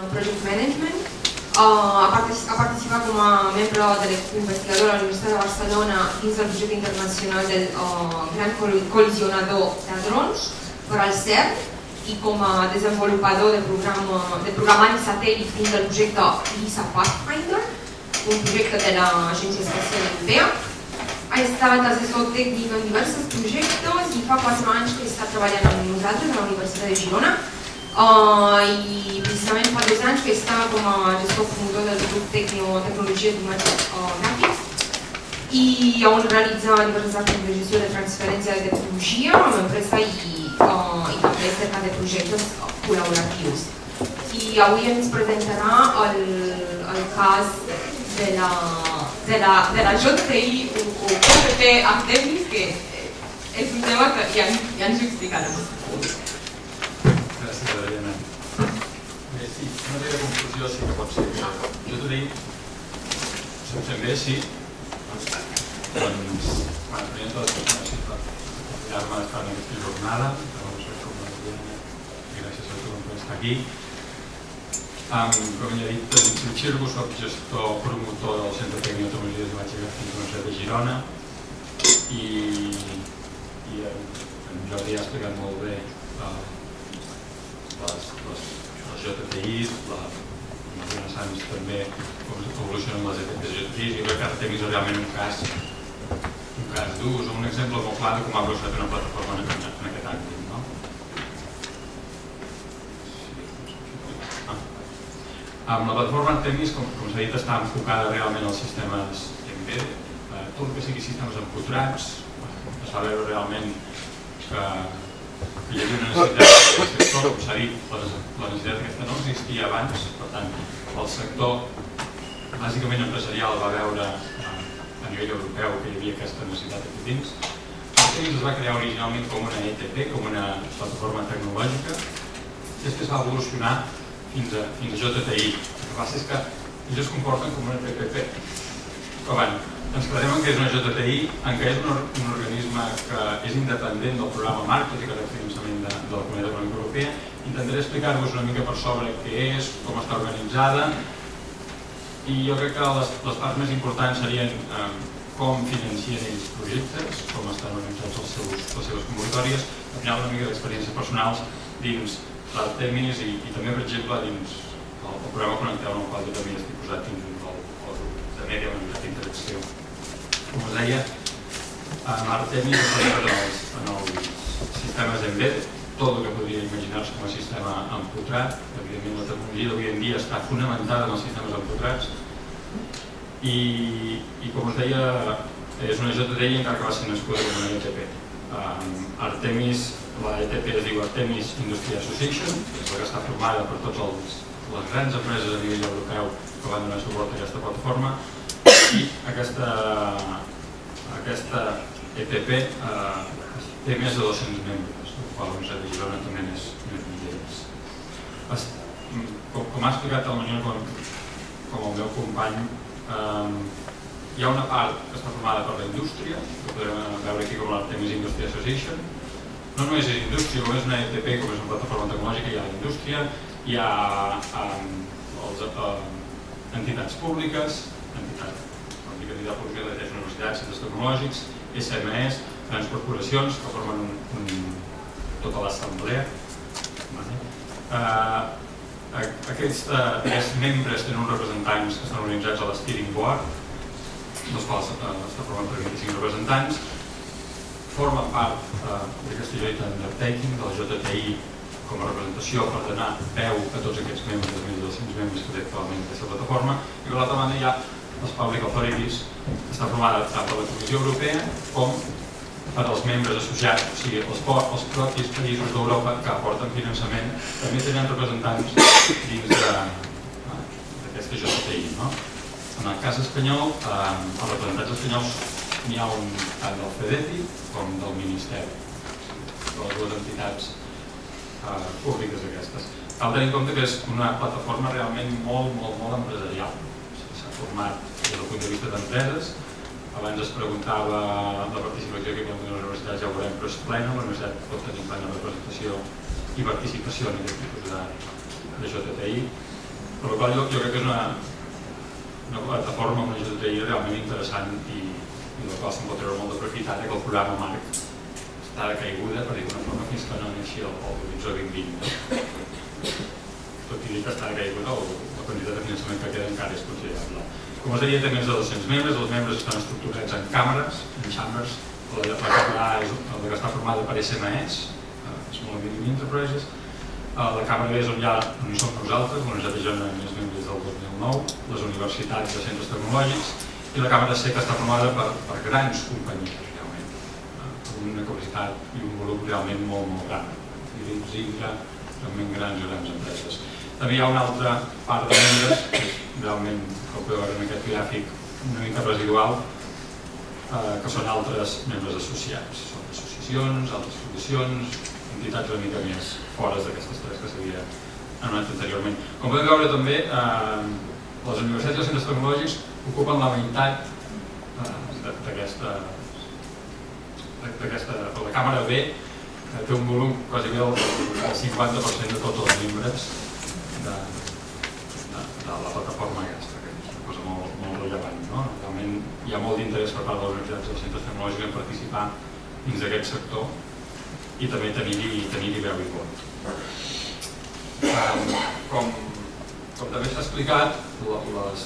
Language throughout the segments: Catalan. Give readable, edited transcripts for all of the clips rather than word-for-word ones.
Project Management. Ha participat com a membre de l'equip investigador a la Universitat de Barcelona dins del projecte internacional del Gran Col·lisionador de Drons per al CERN i com a desenvolupador de programari satèl·lit dins del projecte LISA Pathfinder, un projecte de l'Agència Espacial Europea. Ha estat assessor tècnic en diversos projectes i fa 4 anys que està treballant amb nosaltres a la Universitat de Girona. I precisament fa 2 anys que està com a gestor promotor del grup Tecnologia d'Imatges Gràfics i on realitza diverses actes de gestió de transferència de tecnologia amb empresa i també cerca de projectes col·laboratius. I avui ens presentarà el cas de la JTI o OPP Artemis, que és un tema que ja ens ho explicarà. Gràcies, Adriana. Bé, sí, una mica de confusió sí que pot ser. Jo t'ho dic, si em sent bé, sí. Doncs, primer de tot, gràcies per convidar-me a estar en aquesta jornada. Gràcies a tothom per estar aquí. Com ja he dit, David Xirgo, soc gestor promotor del Centre Tècnic de Tecnologia d'Imatge Gràfica de la Universitat de Girona i en Jordi ha explicat molt bé les JTIs, les Renaissance també, com evolucionen les ETPs JTIs. Jo crec que Artemis és realment un cas d'ús, un exemple molt clar de com ha evolucionat una plataforma en aquest àmbit. La plataforma Artemis, com s'ha dit, està enfocada realment als sistemes embedded. Tot el que sigui sistemes empotrats, es va veure realment que hi havia una necessitat del sector, com s'ha dit, la necessitat aquesta no existia abans, per tant, el sector bàsicament empresarial va veure a nivell europeu que hi havia aquesta necessitat aquí dins. Artemis es va crear originalment com una ETP, com una plataforma tecnològica, després va evolucionar fins a JTI. El que passa és que ells es comporten com una TPP. Però bé, ens quedarem en què és una JTI, en què és un organisme que és independent del programa MARC, tot i que té finançament de la Comunitat Econòmica Europea. Intentaré explicar-vos una mica per sobre què és, com està organitzada, i jo crec que les parts més importants serien com financien ells projectes, com estan organitzats les seves convocatòries, al final una mica d'experiències personals dins l'Artemis i també, per exemple, dins el programa Connecteu, en el qual jo també estic posat dins el grup de Mèdia, una unitat d'interacció. Com us deia, Artemis està en els sistemes embedded, tot el que podria imaginar-se com a sistema empotrat. Evidentment, la tecnologia d'avui en dia està fonamentada en els sistemes empotrats i, com us deia, és una JTI encara que va ser nascuda com una ETP. Artemis, la ETP es diu Artemis Industry Association, és la que està formada per totes les grans empreses a nivell europeu que van donar suport a aquesta plataforma, i aquesta ETP té més de 200 membres, el qual la Universitat de Girona també n'és un d'ells. Com ha explicat el Manuel, com el meu company, hi ha una part que està formada per la indústria, que podrem veure aquí com l'Artemis Industry Association. No només és indústria, com és una ETP, com és una plataforma tecnològica, hi ha la indústria, hi ha entitats públiques, entitats públiques de universitats, centres tecnològics, SMS, grans corporacions que formen tota l'assemblea. Aquests membres tenen uns representants que estan organitzats a l'Steering Board, dels quals està format per 25 representants, formen part d'aquesta joint undertaking de la JTI com a representació per donar veu a tots aquests membres, els 1.200 membres que té actualment aquesta plataforma, i per l'altra banda hi ha les Public Authorities, que està formada tant per la Comissió Europea com per als membres associats, o sigui, els propis països d'Europa que aporten finançament, també tenen representants dins d'aquesta JTI. En el cas espanyol, els representants espanyols n'hi ha un tant del FEDETI com del Ministeri, de les dues entitats públiques aquestes. Cal tenir en compte que és una plataforma realment molt empresarial. S'ha format des del punt de vista d'empreses. Abans es preguntava la participació que hi ha a les universitats, ja ho veurem, però és plena. La universitat pot tenir plena representació i participació en aquest tipus de JTI. Per la qual jo crec que és una plataforma, una GTI realment interessant i la qual se'n pot treure molt de profitat que el programa Marc està de caiguda, per dir d'una forma, fins que no neixi l'horitzó 2020. Tot i dir que està de caiguda, la quantitat de finançament que queda encara és considerable. Com us deia, té més de 200 membres, els membres estan estructurats en càmeres, en chambers. La càmera és la que està formada per SMEs, Small and Medium Enterprises. La càmera és on hi som nosaltres, la Universitat de Girona és membres del 2009, les universitats de centres tecnològics, i la càmera C que està formada per grans companyies, realment, amb una capacitat i un volum realment molt gran. Zynga, realment grans empreses. També hi ha una altra part de membres, que és realment, com podeu veure en aquest gràfic, una mica residual, que són altres membres associats. Són associacions, altres fundacions, entitats una mica més fora d'aquestes tres que s'havia anomenat anteriorment. Com podem veure també, les universitats i els centres tecnològics ocupen la meitat d'aquesta... La càmera B té un volum quasi bé del 50% de tots els membres de la plataforma aquesta, que és una cosa molt rellevant. Realment hi ha molt d'interès per part de les universitats i els centres tecnològics en participar dins d'aquest sector i també tenir-hi veu i vot. Com també s'ha explicat, les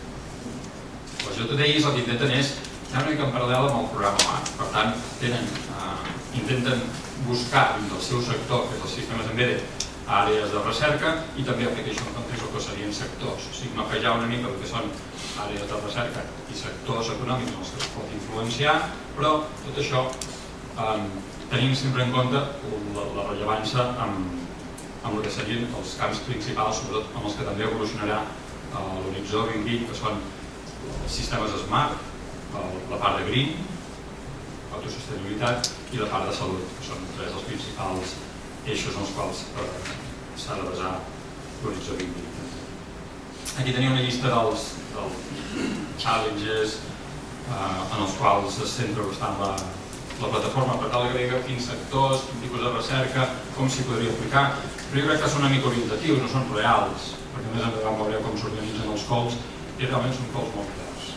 JTIs el que intenten és anar una mica en paral·lel amb el programa Marc. Per tant, intenten buscar dins del seu sector, que és els sistemes embedded, àrees de recerca i també application countries, o que serien sectors. O sigui, mapejar una mica el que són àrees de recerca i sectors econòmics en els que es pot influenciar, però tot això tenim sempre en compte la rellevància amb el que serien els camps principals, sobretot amb els que també evolucionarà l'horitzó 2020, que són els sistemes smart, la part de green, autosostenibilitat i la part de salut, que són tres dels principals eixos en els quals s'ha de basar l'horitzó 2020. Aquí teniu una llista dels challenges en els quals es centra bastant la plataforma per tal de veure quins sectors, quin tipus de recerca, com s'hi podria aplicar, però jo crec que són una mica orientatius, no són reals, perquè més endavant veureu com s'organitzen els calls i realment són calls molt reals.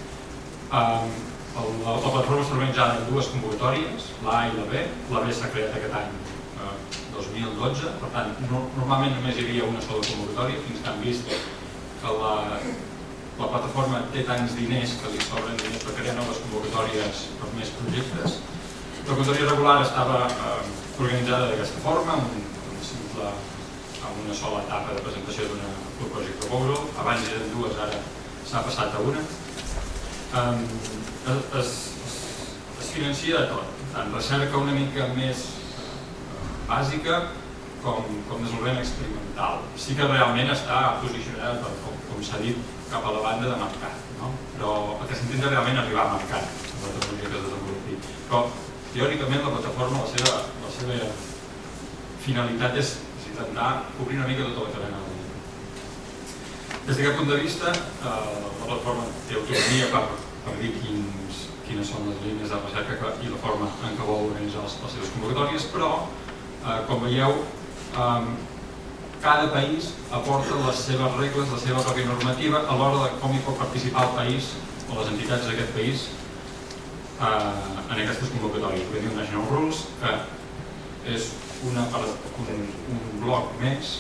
La plataforma està organitzada en dues convocatòries, la A i la B. La B s'ha creat aquest any 2012, per tant, normalment només hi havia una sola convocatòria, fins que han vist que la plataforma té tants diners que li sobren diners per crear noves convocatòries per més projectes. La convocatòria regular estava organitzada d'aquesta forma, amb una sola etapa de presentació d'una project proposal. Abans eren dues, ara s'ha passat a una. Es financia de tot, tant recerca una mica més bàsica com desenvolupament experimental. Sí que realment està posicionada, com s'ha dit, cap a la banda de mercat, però el que s'intenta realment arribar a mercat amb la tecnologia que es desenvolupi. Però teòricament la plataforma, la seva finalitat és intentar cobrir una mica tota la cadena. Des d'aquest punt de vista, la plataforma té autonomia per dir quines són les línies de recerca i la forma en què vol organitzar les seves convocatòries, però com veieu, cada país aporta les seves regles, la seva pròpia normativa a l'hora de com hi pot participar el país o les entitats d'aquest país en aquestes convocatòries. Podem dir un National Rules, que és un bloc més,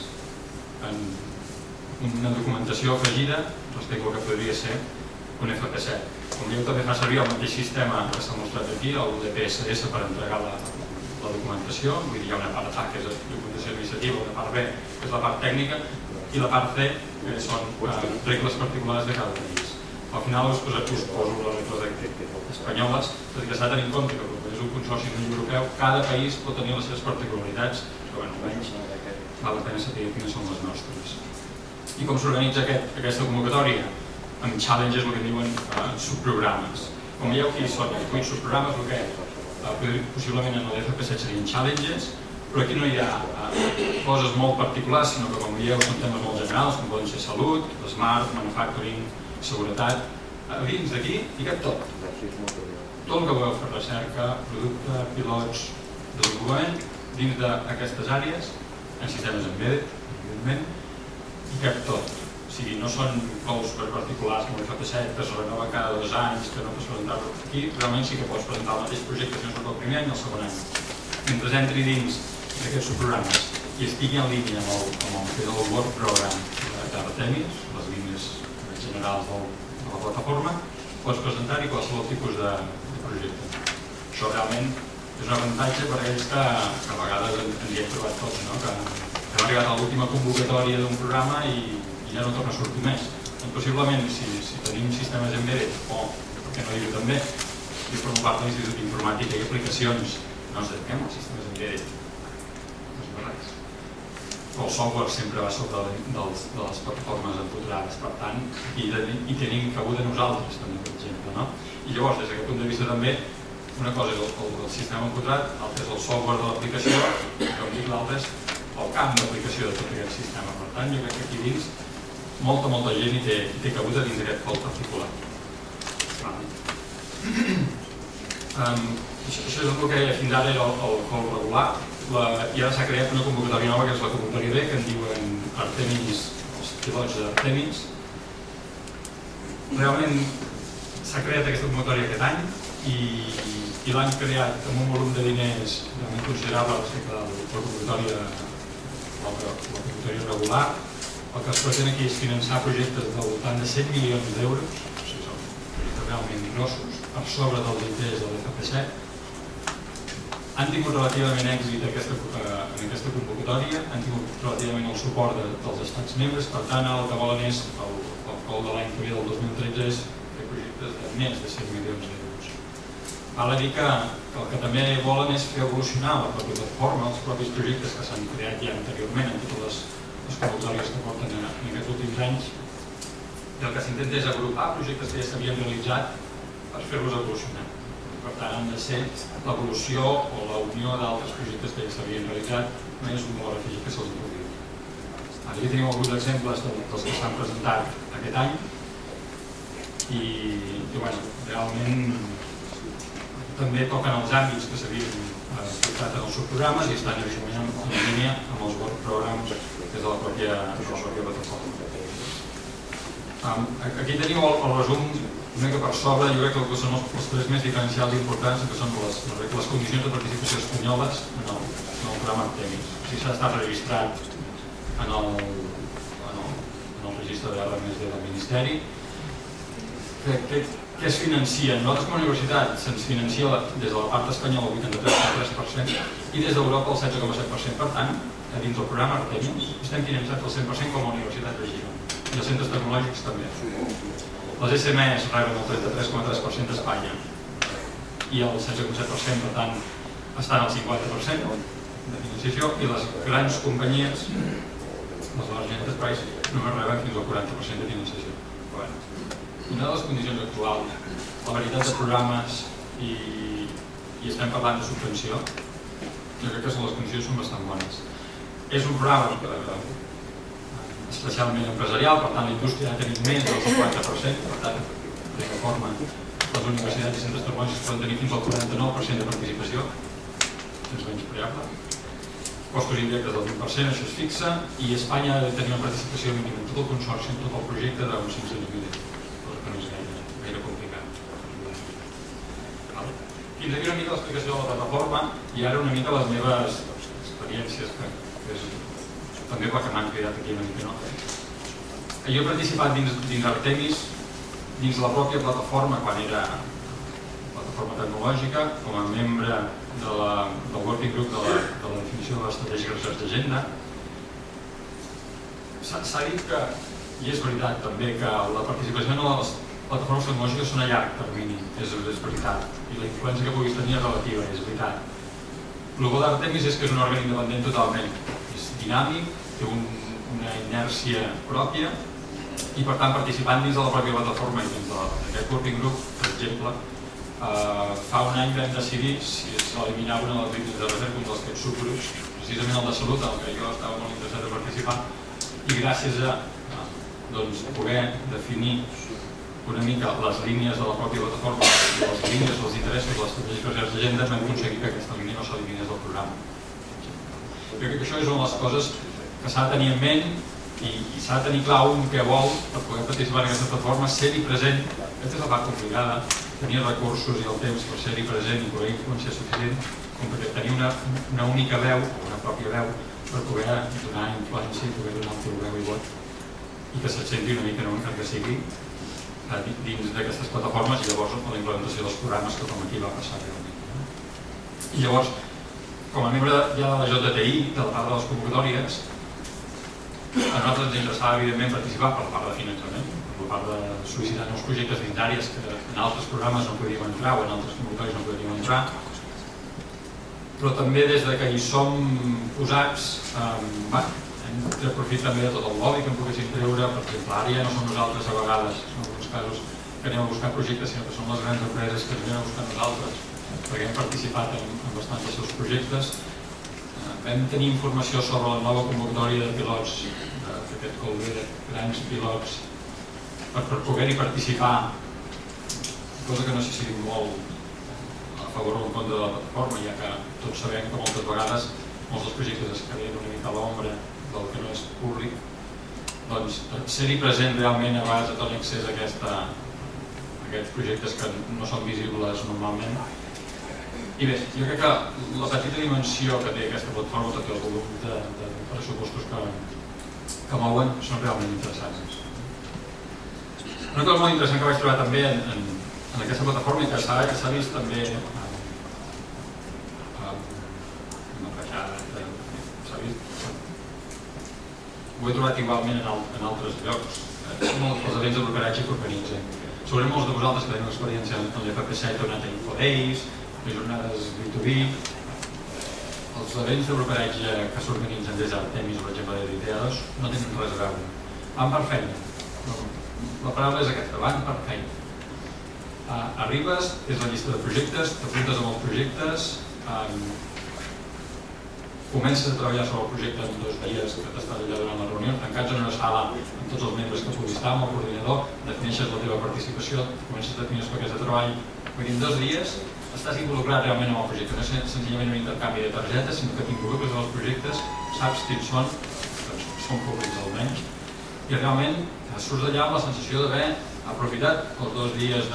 una documentació afegida respecte al que podria ser un FP7. Com veieu, també fa servir el mateix sistema que s'ha mostrat aquí, el DPSS, per entregar la documentació. Vull dir, hi ha una part A, que és la documentació administrativa, una part B, que és la part tècnica, i la part C, que són regles particulars de cada país. Al final us poso les regles espanyoles, tot i que s'ha de tenir en compte que com és un consorci europeu, cada país pot tenir les seves particularitats, però almenys val la pena saber quines són les nostres. I com s'organitza aquesta convocatòria? Amb challenges, el que diuen subprogrames. Com veieu, aquí són 8 subprogrames, el que possiblement en l'FP7 serien challenges, però aquí no hi ha coses molt particulars, sinó que, com veieu, són temes molt generals, com poden ser salut, smart, manufacturing, seguretat. Dins d'aquí hi cap tot. Tot el que voleu fer recerca, producte, pilots, desenvolupament, dins d'aquestes àrees, en sistemes embedded, evidentment, hi cap tot. són cous per particulars com el FP7, que es renova cada 2 anys, que no pots presentar-lo aquí, realment sí que pots presentar el mateix projecte si no és el primer any o el segon any. Mentre entri dins d'aquests subprogrames i estigui en línia amb el Work Program d'Artemis, les línies generals de la plataforma, pots presentar-hi qualsevol tipus de projecte. Això realment és un avantatge per a aquells que a vegades ens hi hem trobat tots, no? Que hem arribat a l'última convocatòria d'un programa i ja no torna a sortir més. Doncs possiblement, si tenim sistemes embedded, o per què no dir-ho també, i formo part de l'Institut d'Informàtica i Aplicacions, no ens dediquem als sistemes embedded. No és res. Però el software sempre va sobre de les plataformes empoderades, per tant, hi tenim cabuda nosaltres, també, per exemple, no? I llavors, des d'aquest punt de vista també, una cosa és el sistema empoderat, l'altre és el software de l'aplicació, i com dic, l'altre és el camp d'aplicació de tot aquest sistema. Per tant, jo crec que aquí dins molta gent hi té cabuda dins d'aquest col particular. Això és el que fins ara era el col regular, i ara s'ha creat una convocatòria nova que és la convocatòria B, que en diuen Artemis, els pilots d'Artemis. Realment s'ha creat aquesta convocatòria aquest any i l'han creat amb un volum de diners realment considerable respecte a la convocatòria regular. El que es pretén aquí és finançar projectes del voltant de 100 milions d'euros, o sigui, són projectes realment grossos, per sobre dels interès de l'FP7. Han tingut relativament èxit en aquesta convocatòria, han tingut relativament el suport dels estats membres, per tant el que volen és, el col de l'any que ve del 2013 és fer projectes de més de 100 milions d'euros. Val a dir que el que també volen és fer evolucionar la pròpia plataforma, els propis projectes que s'han creat ja anteriorment en totes les convocatòries que porten en aquests últims anys, i el que s'intenta és agrupar projectes que ja s'havien realitzat per fer-los evolucionar. Per tant, han de ser l'evolució o la unió d'altres projectes que ja s'havien realitzat, més un valor afegit que se'ls produïu. Aquí tenim alguns exemples dels que s'han presentat aquest any i realment també toquen els àmbits que s'havien portat en els subprogrames i estan evidentment en línia amb els work programs des de la pròpia plataforma. Aquí tenim el resum una mica per sobre, jo crec que són els tres més diferencials importants, que són les condicions de participació espanyoles en el programa Artemis. O sigui, s'ha estat registrat en el registre de RMS del Ministeri. Què es financia? Nosaltres com a universitat se'ns financia des de la part espanyola el 83,3% i des d'Europa el 16,7%. Per tant, dins del programa Artemis estem finançats al 100% com a Universitat de Girona i els centres tecnològics també. Les SMS reben el 33,3% d'Espanya i el 16,7%, per tant, estan al 50% de financiació i les grans companyies, les large enterprise, només reben fins al 40% de financiació. Una de les condicions actuals, la varietat de programes i estem parlant de subvenció, jo crec que les condicions són bastant bones. És un programa especialment empresarial, per tant la indústria ha tenit més del 50%, per tant, d'aquesta forma, les universitats i centres tecnològics poden tenir fins al 49% de participació, sense menys variable. Costos indirectes del 20%, això es fixa, i Espanya ha de tenir una participació mínima en tot el consorci, en tot el projecte, d'uns 500.000 euros. No és gaire complicat. Fins aquí una mica l'explicació de la plataforma i ara una mica les meves experiències, que és també pel que m'han cridat aquí una mica. Jo he participat dins Artemis, dins la pròpia plataforma, quan era plataforma tecnològica, com a membre del working group de la definició de l'estratègia research d'agenda. S'ha dit que, i és veritat també, que la participació en les plataformes tecnològiques són a llarg termini, és veritat, i la influència que puguis tenir és relativa, és veritat. El bo d'Artemis és que és un òrgan independent totalment, és dinàmic, té una inèrcia pròpia i per tant participant dins de la pròpia plataforma i dins d'aquest working group, per exemple, fa un any vam decidir si s'eliminava una de les línies de recerca, un dels subgrups, precisament el de salut, en què jo estava molt interessat a participar, i gràcies a poder definir una mica les línies de la pròpia plataforma i les línies dels interessos de l'estratègia research d'agenda vam aconseguir que aquesta línia no s'eliminés del programa. Jo crec que això és una de les coses que s'ha de tenir en ment i s'ha de tenir clar un que vol per poder participar en aquesta plataforma, ser-hi present. Aquesta és la part complicada, tenir recursos i el temps per ser-hi present i poder influenciar suficient com perquè tenir una única veu, una pròpia veu, per poder donar influència i poder donar el teu veu i vot i que se't senti una mica, no encara que sigui, dins d'aquestes plataformes i llavors la implementació dels programes que com aquí va passar realment. I llavors, com a membre ja de la JTI, de la part de les convocatòries, a nosaltres ens interessava evidentment participar per la part de finançament, per la part de sol·licitar nous projectes dins d'àrees que en altres programes no podíem entrar o en altres convocatòries no podíem entrar, però també des que hi som posats hem tret profit també de tot el lobby que en poguéssim treure. Per exemple, ara ja no som nosaltres a vegades, en alguns casos, que anem a buscar projectes, sinó que són les grans empreses que ens venen a buscar nosaltres, perquè hem participat en bastants dels seus projectes. Vam tenir informació sobre la nova convocatòria de pilots d'aquest Colbert, grans pilots, per poder-hi participar, cosa que no sé si diu molt a favor o en contra de la plataforma, ja que tots sabem que moltes vegades molts dels projectes es queden una mica a l'ombra del que no és públic. Doncs ser-hi present realment a vegades et dona accés a aquests projectes que no són visibles normalment. I bé, jo crec que la petita dimensió que té aquesta plataforma, tot i el volum de pressupostos que mouen, són realment interessants. Una cosa molt interessant que vaig trobar també en aquesta plataforma i que s'ha vist també ho he trobat igualment en altres llocs. Són els events de brokeratge que organitzem. Segurament molts de vosaltres que teniu experiència en l'FP7 heu anat a Infodays, les jornades B2B. Els events de brokeratge que s'organitzen des d'Artemis, per exemple, de Ideas, no tenen res a veure. Van per feina. La paraula és aquesta, van per feina. Arribes, és la llista de projectes, t'apuntes amb els projectes, comences a treballar sobre el projecte en 2 dies que t'estàs allà durant la reunió, tancats en una sala amb tots els membres que puguis estar, amb el coordinador, defineixes la teva participació, comences a definir els paquets de treball. Vull dir, en 2 dies estàs involucrat realment en el projecte, no és senzillament un intercanvi de targetes, sinó que t'involucres en els projectes, saps quins són, doncs són públics almenys, i realment surts d'allà amb la sensació d'haver aprofitat els 2 dies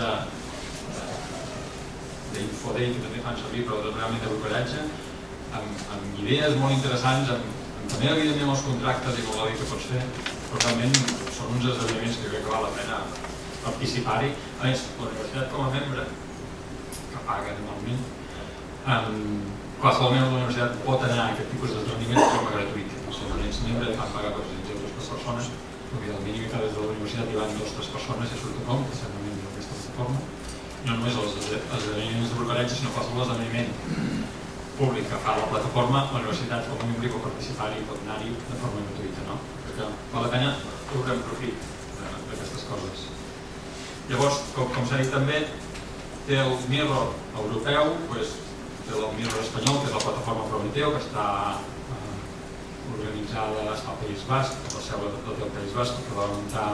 d'Infoday, que també fan servir, però realment de brokeratge, amb idees molt interessants, també evidentment els contractes i el lobby que pots fer, però realment són uns esdeveniments que crec que val la pena participar-hi. A més, la universitat com a membre, que paga anualment, qualsevol membre de la universitat pot anar a aquest tipus d'esdeveniments de forma gratuïta. Si no ets membre fan pagar 400 euros per persona, perquè el mínim que des de la universitat hi van 2 o 3 persones i surt tothom, que sembla membre d'aquesta plataforma. No només els esdeveniments de brokeratge, sinó qualsevol esdeveniment públic que fa la plataforma, la universitat com a membre pot participar-hi i pot anar-hi de forma gratuïta, no? Perquè val la pena treure profit d'aquestes coses. Llavors, com s'ha dit també, té el Mirror europeu, té el Mirror espanyol, que és la plataforma Prometeo, que està organitzada al País Basc, a la seu de tot el País Basc, que va muntar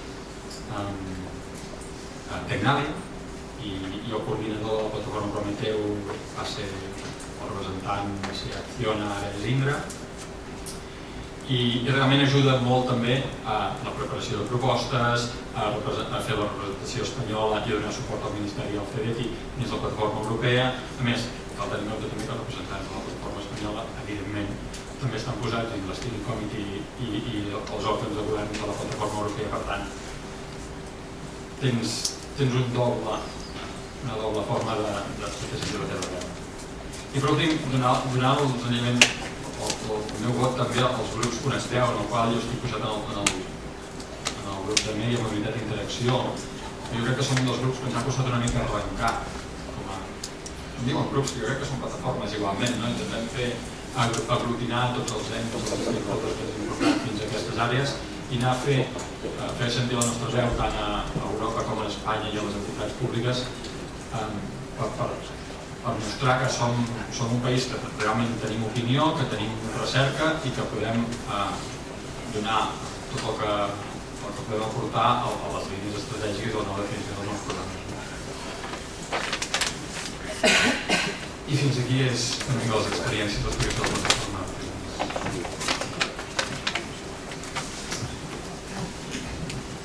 Tecnalia, i el coordinador de la plataforma Prometeo va ser el representant de Acciona, ara és Indra, i realment ajuda molt també a la preparació de propostes, a fer la representació espanyola i a donar suport al Ministeri i al CEDETI dins la plataforma europea. A més, cal tenir nota també que els representants de la plataforma espanyola, evidentment, també estan posats dins l'Steering Committee i els òrgans de govern de la plataforma europea, per tant, tens una doble forma de sentir la teva veu. I per últim, donar senzillament el meu vot també als grups Conesteu, en el qual jo estic posat en el grup de Mèdia, Mobilitat i Interacció. Jo crec que som un dels grups que ens ha costat una mica arrencar. Em diuen grups que jo crec que són plataformes igualment, no? Intentem aglutinar tots els ens, els stakeholders que tenim importants fins a aquestes àrees i anar a fer sentir la nostra veu tant a Europa com a Espanya i a les entitats públiques per mostrar que som un país que realment tenim opinió, que tenim recerca i que podem donar tot el que podem aportar a les línies estratègiques de la nova definició dels nous programes. I fins aquí és una mica les experiències dels projectes de la plataforma.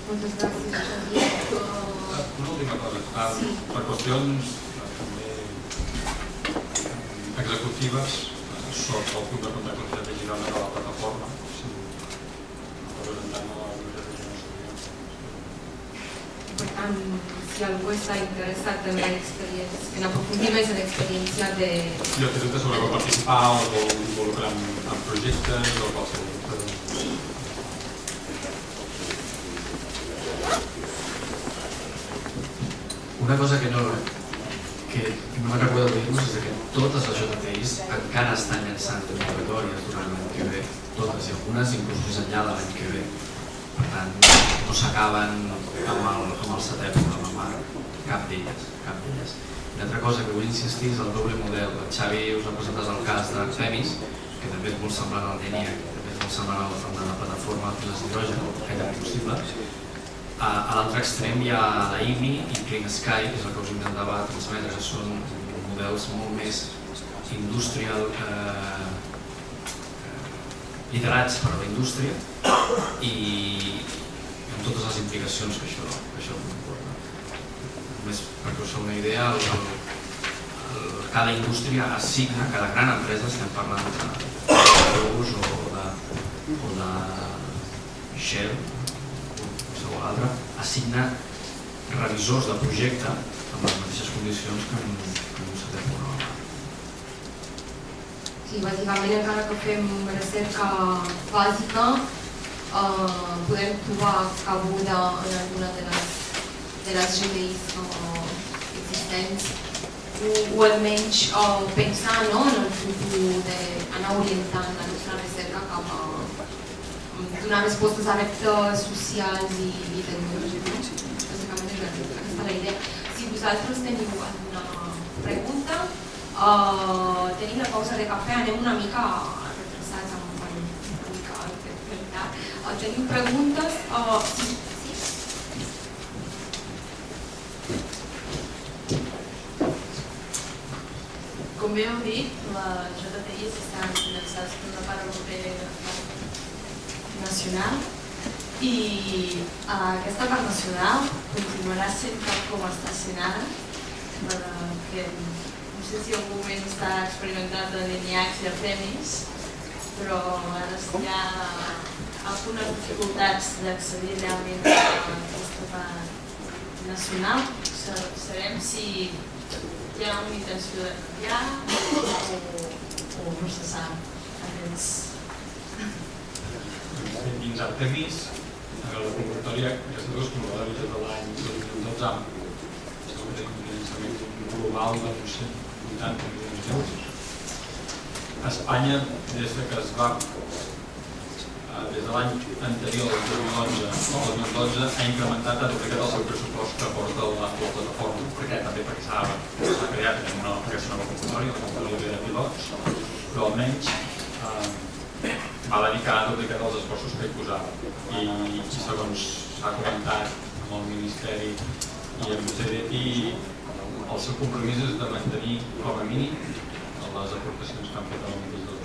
Moltes gràcies, Xavier. Una última cosa. Per qüestions executives, sóc el punt de contacte de la Girona de la plataforma. Per tant, si algú està interessat en aprofundir més en l'experiència de... Jo t'he dit sobre participar o involucrar en projectes o qualsevol. Una cosa que no me'n recordo dir-vos és que totes les JTIs encara estan llançant convocatòries durant l'any que ve, totes i algunes inclús més enllà de l'any que ve. Per tant, no s'acaben amb el setè programa, cap d'elles. Una altra cosa que vull insistir és el doble model. El Xavi us ha presentat el cas de Femis, que també és molt semblant al ENIAC, que també és molt semblant a la plataforma de piles d'hidrogen, gaire possible. A l'altre extrem hi ha la IMI i Clean Sky, que és el que us intentava transmetre, que són models molt més industrial, liderats per la indústria i amb totes les implicacions que això comporta. Només perquè us feu una idea, cada indústria assigna, cada gran empresa, estem parlant de Airbus o de Shell, o l'altre, assigna revisors de projecte amb les mateixes condicions que un setè programa. Sí, bàsicament encara que fem recerca bàsica podem trobar cabuda en alguna de les GDIs existents o almenys pensar en el futur d'anar orientant la nostra recerca cap a donar respostes a reptes socials i tecnològics. Bàsicament és aquesta la idea. Si vosaltres teniu alguna pregunta, tenim la pausa de cafè, anem una mica retrasats amb una mica de veritat. Tenim preguntes? Sí? Com bé heu dit, les JTIs estan finançades per una part europea nacional i aquesta part nacional continuarà sent tal com està sent ara, perquè no sé si en algun moment està experimentat en ENIACs i Artemis, però ara hi ha algunes dificultats d'accedir realment a aquesta part nacional. Sabem si hi ha una intenció de canviar o no se sap. Dins Artemis, la convocatòria, aquestes dues convocatòries de l'any 2012 amb un finançament global de 180 milions d'euros. Espanya, des de l'any anterior, el 2012, ha incrementat, ha duplicat el seu pressupost que aporta la plataforma, perquè s'ha creat aquesta nova convocatòria, la convocatòria de pilots, però almenys va dedicar a duplicar els esforços que hi posava i segons s'ha comentat amb el Ministeri i amb CDTI, el seu compromís és de mantenir com a mínim les aportacions que han fet a l'àmbit del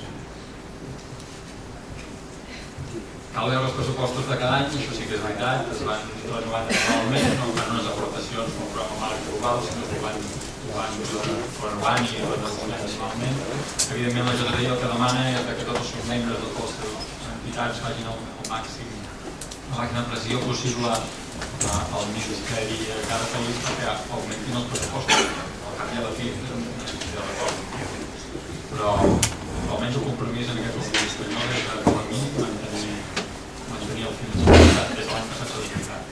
2020. Cal veure els pressupostos de cada any, això sí que és veritat, es van renovant anualment, no fan unes aportacions com un programa marc global, sinó que ho van renovant i renegociant anualment. Evidentment, la JTI el que demana és que tots els seus membres de totes les entitats facin la màxima pressió possible al Ministeri de cada país perquè augmentin els pressupostos. Al cap i a la fi, és una qüestió de record. Però almenys el compromís en aquest moment espanyol és de com a mínim mantenir el finançament des de l'any passat s'ha desplicat.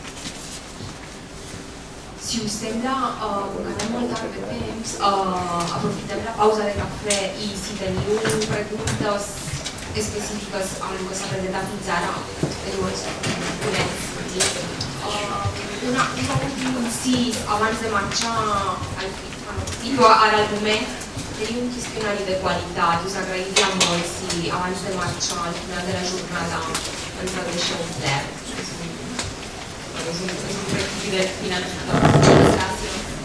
Si us sembla, quedem molt tard de temps, aprofitem la pausa de cafè i si teniu preguntes específiques a el que s'ha presentat fins ara, llavors podem dir. Un últim incís abans de marxar ara al moment, tenim un qüestionari de qualitat, us agrairia molt si abans de marxar al final de la jornada ens el deixeu obert. És un requisit final. Gràcies.